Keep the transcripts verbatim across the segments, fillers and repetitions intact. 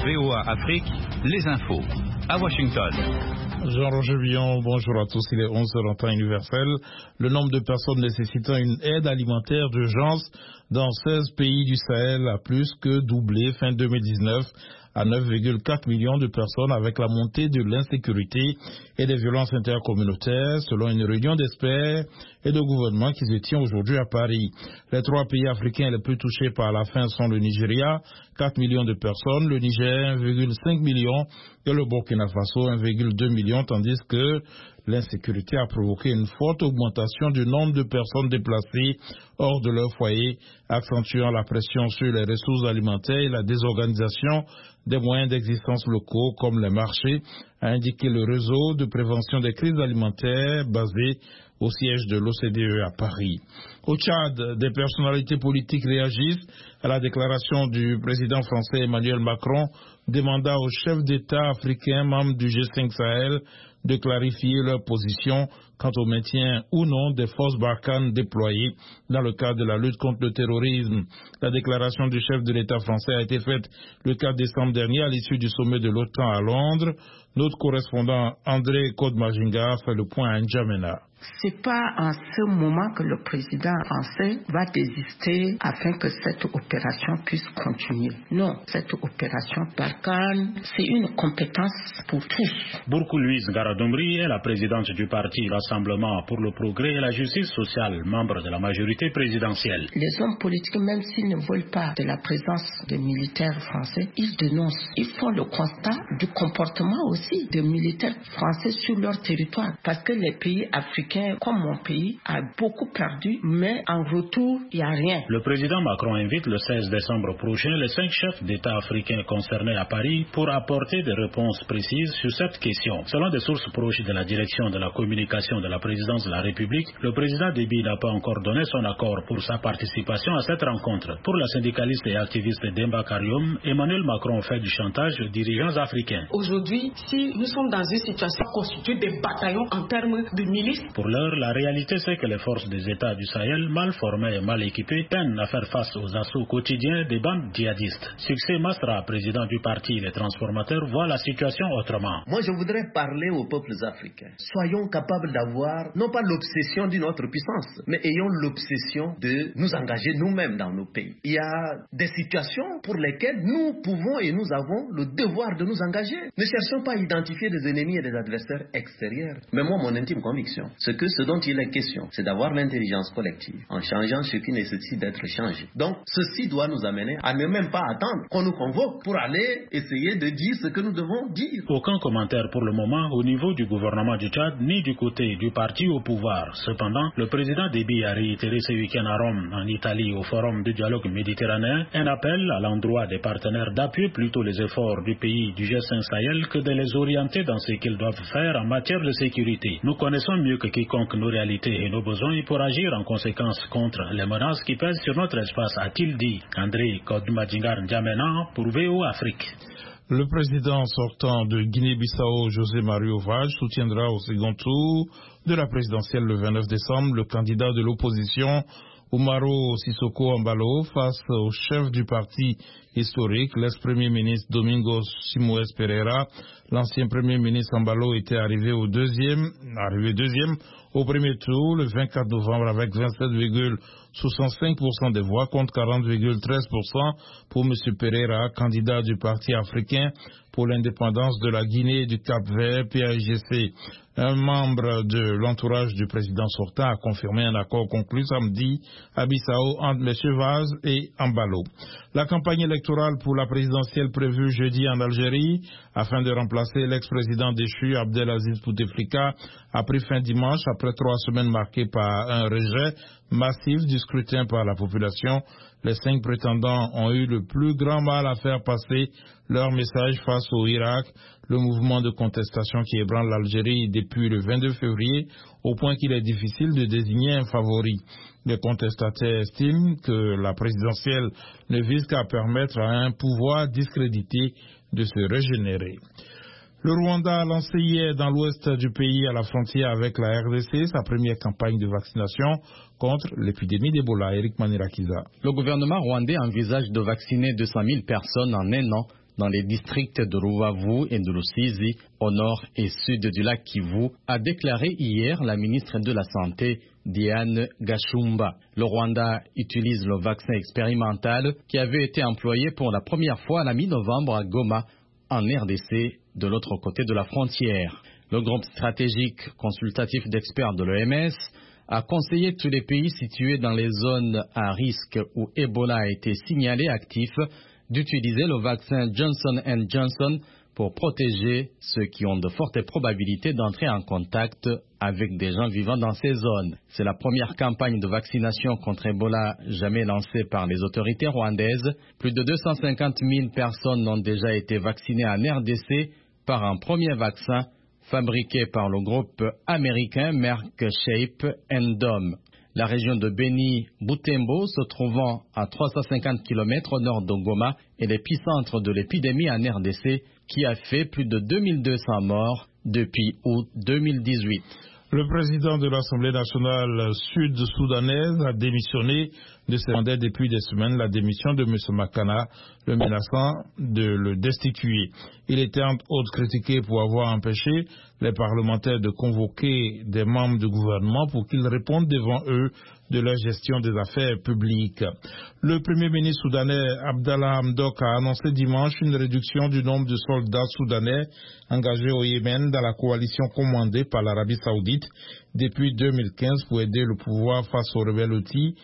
V O A Afrique, les infos. À Washington. Jean-Roger Villon, bonjour à tous. Il est onze heures en temps universel. Le nombre de personnes nécessitant une aide alimentaire d'urgence dans seize pays du Sahel a plus que doublé fin deux mille dix-neuf à neuf virgule quatre millions de personnes avec la montée de l'insécurité et des violences intercommunautaires, selon une réunion d'experts et de gouvernements qui se tient aujourd'hui à Paris. Les trois pays africains les plus touchés par la faim sont le Nigeria, quatre millions de personnes, le Niger, un virgule cinq million et le Burkina Faso, un virgule deux million, tandis que l'insécurité a provoqué une forte augmentation du nombre de personnes déplacées hors de leur foyer, accentuant la pression sur les ressources alimentaires et la désorganisation des moyens d'existence locaux comme les marchés, a indiqué le réseau de prévention des crises alimentaires basé au siège de l'O C D E à Paris. Au Tchad, des personnalités politiques réagissent à la déclaration du président français Emmanuel Macron demandant aux chefs d'État africains membres du G cinq Sahel de clarifier leur position quant au maintien ou non des forces Barkhane déployées dans le cadre de la lutte contre le terrorisme. La déclaration du chef de l'État français a été faite le quatre décembre dernier à l'issue du sommet de l'OTAN à Londres. Notre correspondant André Kodmajinga fait le point à N'Djamena. C'est pas en ce moment que le président français va désister afin que cette opération puisse continuer. Non, cette opération Barkhane, c'est une compétence pour tous. Bourkou Louise Garadombri est la présidente du parti Rassemblement pour le progrès et la justice sociale, membre de la majorité présidentielle. Les hommes politiques, même s'ils ne veulent pas de la présence de militaires français, ils dénoncent. Ils font le constat du comportement aussi des militaires français sur leur territoire. Parce que les pays africains comme mon pays, a beaucoup perdu, mais en retour, il n'y a rien. Le président Macron invite le seize décembre prochain les cinq chefs d'État africains concernés à Paris pour apporter des réponses précises sur cette question. Selon des sources proches de la direction de la communication de la présidence de la République, le président Déby n'a pas encore donné son accord pour sa participation à cette rencontre. Pour la syndicaliste et activiste Demba Karyom, Emmanuel Macron fait du chantage aux dirigeants africains. Aujourd'hui, si nous sommes dans une situation constituée des bataillons en termes de milices, pour l'heure, la réalité c'est que les forces des États du Sahel, mal formées et mal équipées, peinent à faire face aux assauts quotidiens des bandes djihadistes. Succès Masra, président du parti Les Transformateurs, voit la situation autrement. Moi, je voudrais parler aux peuples africains. Soyons capables d'avoir, non pas l'obsession d'une autre puissance, mais ayons l'obsession de nous engager nous-mêmes dans nos pays. Il y a des situations pour lesquelles nous pouvons et nous avons le devoir de nous engager. Ne cherchons pas à identifier des ennemis et des adversaires extérieurs. Mais moi, mon intime conviction, c'est que ce dont il est question, c'est d'avoir l'intelligence collective en changeant ce qui nécessite d'être changé. Donc, ceci doit nous amener à ne même pas attendre qu'on nous convoque pour aller essayer de dire ce que nous devons dire. Aucun commentaire pour le moment au niveau du gouvernement du Tchad ni du côté du parti au pouvoir. Cependant, le président Déby a réitéré ce week-end à Rome, en Italie, au Forum du dialogue méditerranéen, un appel à l'endroit des partenaires d'appuyer plutôt les efforts du pays du G cinq Sahel que de les orienter dans ce qu'ils doivent faire en matière de sécurité. Nous connaissons mieux que quiconque nos réalités et nos besoins pour agir en conséquence contre les menaces qui pèsent sur notre espace, a-t-il dit. André Kodmajingar N'Djamena pour V O A Afrique. Le président sortant de Guinée-Bissau, José Mario Vaz, soutiendra au second tour de la présidentielle le vingt-neuf décembre le candidat de l'opposition Umaro Sissoko Embalo face au chef du parti historique, l'ex-premier ministre Domingos Simoes Pereira. L'ancien premier ministre Embalo était arrivé au deuxième, arrivé deuxième au premier tour le vingt-quatre novembre avec vingt-sept virgule soixante-cinq pour cent des voix contre quarante virgule treize pour cent pour M. Pereira, candidat du Parti africain pour l'indépendance de la Guinée et du Cap-Vert, P A I G C. Un membre de l'entourage du président sortant a confirmé un accord conclu samedi à Bissau entre M. Vaz et Embalo. La campagne électorale pour la présidentielle prévue jeudi en Algérie, afin de remplacer l'ex-président déchu Abdelaziz Bouteflika, a pris fin dimanche après trois semaines marquées par un rejet massif du scrutin par la population. Les cinq prétendants ont eu le plus grand mal à faire passer leur message face au Irak, le mouvement de contestation qui ébranle l'Algérie depuis le vingt-deux février, au point qu'il est difficile de désigner un favori. Les contestataires estiment que la présidentielle ne vise qu'à permettre à un pouvoir discrédité de se régénérer. Le Rwanda a lancé hier dans l'ouest du pays, à la frontière avec la R D C, sa première campagne de vaccination contre l'épidémie d'Ebola. Eric Manirakiza. Le gouvernement rwandais envisage de vacciner deux cent mille personnes en un an dans les districts de Rubavu et de Rusizi, au nord et sud du lac Kivu, a déclaré hier la ministre de la Santé, Diane Gashumba. Le Rwanda utilise le vaccin expérimental qui avait été employé pour la première fois à la mi-novembre à Goma, en R D C, de l'autre côté de la frontière. Le groupe stratégique consultatif d'experts de l'O M S a conseillé tous les pays situés dans les zones à risque où Ebola a été signalé actif d'utiliser le vaccin Johnson and Johnson pour protéger ceux qui ont de fortes probabilités d'entrer en contact avec des gens vivant dans ces zones. C'est la première campagne de vaccination contre Ebola jamais lancée par les autorités rwandaises. Plus de deux cent cinquante mille personnes ont déjà été vaccinées en R D C par un premier vaccin fabriqué par le groupe américain Merck Shape and Dohme. La région de Beni-Butembo, se trouvant à trois cent cinquante kilomètres au nord de Goma, est l'épicentre de l'épidémie en R D C qui a fait plus de deux mille deux cents morts depuis août deux mille dix-huit. Le président de l'Assemblée nationale sud-soudanaise a démissionné de ses mandats depuis des semaines. La démission de M. Makana, le menaçant de le destituer. Il était entre autres critiqué pour avoir empêché les parlementaires de convoquer des membres du gouvernement pour qu'ils répondent devant eux de la gestion des affaires publiques. Le premier ministre soudanais Abdallah Hamdok a annoncé dimanche une réduction du nombre de soldats soudanais engagés au Yémen dans la coalition commandée par l'Arabie Saoudite depuis deux mille quinze pour aider le pouvoir face aux rebelles Houthis.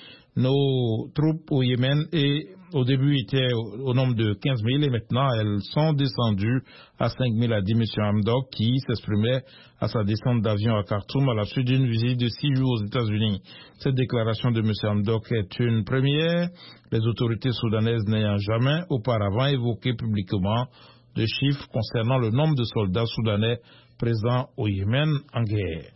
Nos troupes au Yémen et au début étaient au, au nombre de quinze mille et maintenant elles sont descendues à cinq mille, a dit M. Hamdok, qui s'exprimait à sa descente d'avion à Khartoum à la suite d'une visite de six jours aux États-Unis. Cette déclaration de M. Hamdok est une première, les autorités soudanaises n'ayant jamais auparavant évoqué publiquement de chiffres concernant le nombre de soldats soudanais présents au Yémen en guerre.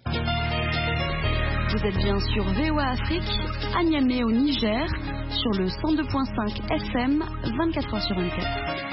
Vous êtes bien sur V O A Afrique, à Niamey au Niger, sur le cent deux point cinq F M, vingt-quatre heures sur vingt-quatre.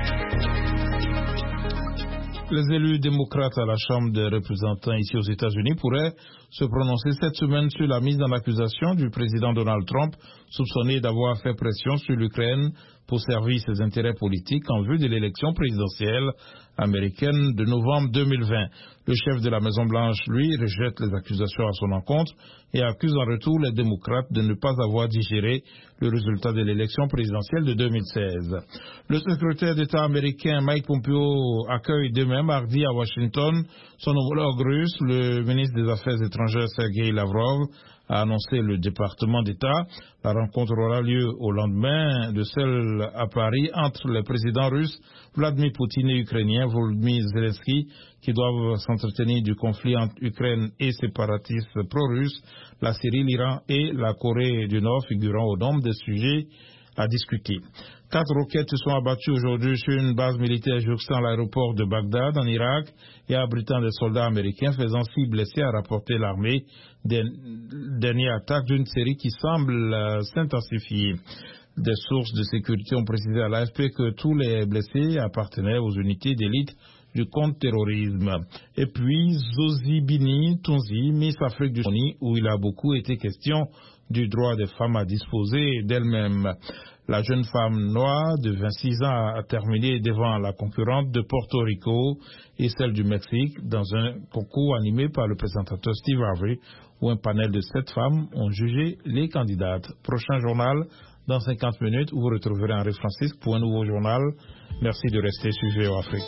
Les élus démocrates à la Chambre des représentants ici aux États-Unis pourraient se prononcer cette semaine sur la mise en accusation du président Donald Trump, soupçonné d'avoir fait pression sur l'Ukraine pour servir ses intérêts politiques en vue de l'élection présidentielle américaine de novembre deux mille vingt. Le chef de la Maison-Blanche, lui, rejette les accusations à son encontre et accuse en retour les démocrates de ne pas avoir digéré le résultat de l'élection présidentielle de deux mille seize. Le secrétaire d'État américain Mike Pompeo accueille demain mardi à Washington son homologue russe, le ministre des Affaires étrangères Sergei Lavrov, a annoncé le département d'État. La rencontre aura lieu au lendemain de celle à Paris entre les présidents russes Vladimir Poutine et ukrainien Volodymyr Zelensky, qui doivent s'entretenir du conflit entre Ukraine et séparatistes pro-russes, la Syrie, l'Iran et la Corée du Nord figurant au nombre des sujets à discuter. Quatre roquettes se sont abattues aujourd'hui sur une base militaire jouxtant l'aéroport de Bagdad en Irak et abritant des soldats américains, faisant six blessés, a rapporté l'armée. Dernière attaque d'une série qui semble euh, s'intensifier. Des sources de sécurité ont précisé à l'A F P que tous les blessés appartenaient aux unités d'élite du contre-terrorisme. Et puis, Zozibini Tunzi, Miss Afrique du Sud, où il a beaucoup été question du droit des femmes à disposer d'elles-mêmes. La jeune femme noire de vingt-six ans a terminé devant la concurrente de Porto Rico et celle du Mexique dans un concours animé par le présentateur Steve Harvey, où un panel de sept femmes ont jugé les candidates. Prochain journal, dans cinquante minutes, où vous retrouverez Henri Francis pour un nouveau journal. Merci de rester sur V O A Afrique.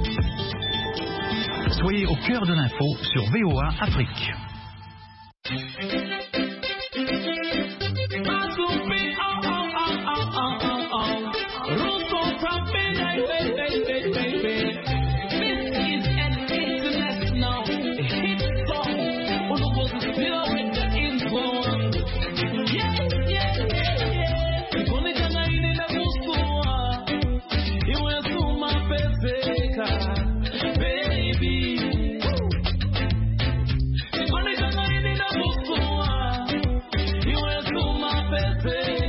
Soyez au cœur de l'info sur V O A Afrique. Baby